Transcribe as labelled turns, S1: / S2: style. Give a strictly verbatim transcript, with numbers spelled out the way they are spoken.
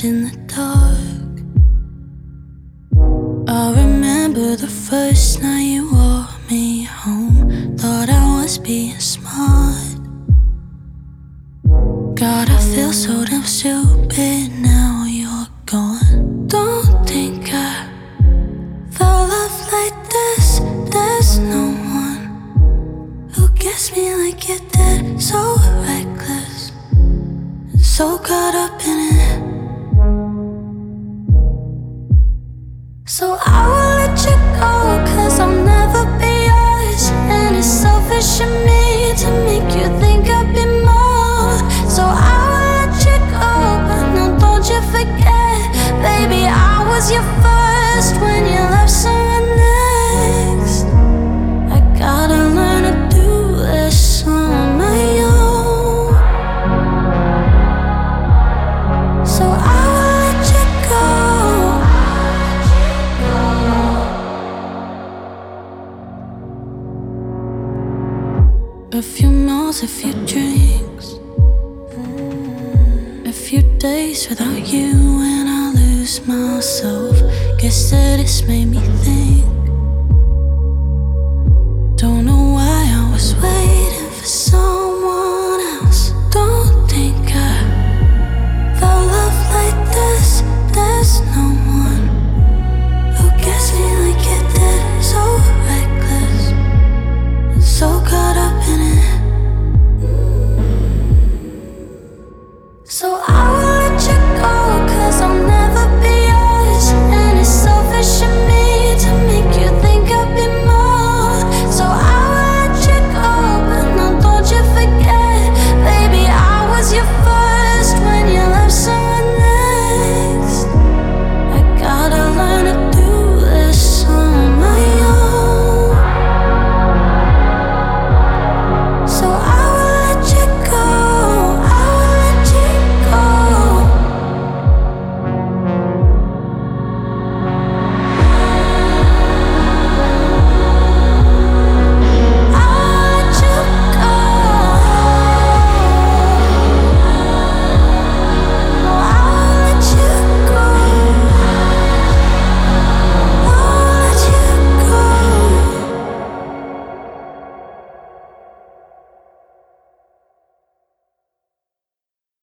S1: night in the dark. I remember the first night you wore me home. Thought I was being smart. God, I feel so damn stupid now you're gone. Don't think I felt love like this. There's no one who gets me like you did. So reckless, so caught up in it. So I will let you go, cause I'll never be yours. And it's selfish of me to make you think I'd be more. So I will let you go, but no, don't you forget, baby, I was your first when you left someone next. I gotta learn to do this on my own. So I will let you go. A few meals, a few drinks, a few days without you, and I lose myself. Guess that it's made me